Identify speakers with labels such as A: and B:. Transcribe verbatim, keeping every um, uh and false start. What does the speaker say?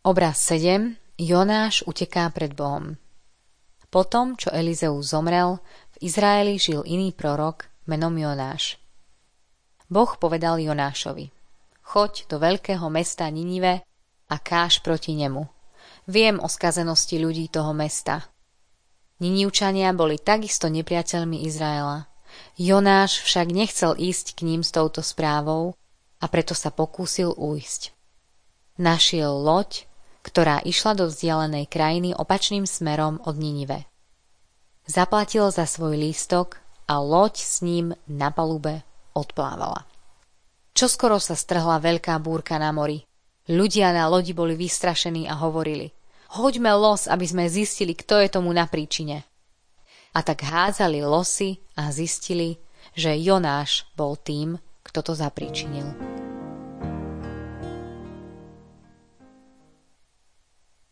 A: Obraz sedem. Jonáš uteká pred Bohom. Potom, čo Elizeus zomrel, v Izraeli žil iný prorok menom Jonáš. Boh povedal Jonášovi: Choď do veľkého mesta Ninive a káž proti nemu. Viem o skazenosti ľudí toho mesta. Ninivčania boli takisto nepriateľmi Izraela. Jonáš však nechcel ísť k ním s touto správou a preto sa pokúsil újsť. Našiel loď, ktorá išla do vzdialenej krajiny opačným smerom od Ninive. Zaplatil za svoj lístok a loď s ním na palube odplávala. Čoskoro sa strhla veľká búrka na mori. Ľudia na lodi boli vystrašení a hovorili: Hoďme los, aby sme zistili, kto je tomu na príčine. A tak hádzali losy a zistili, že Jonáš bol tým, kto to zapríčinil.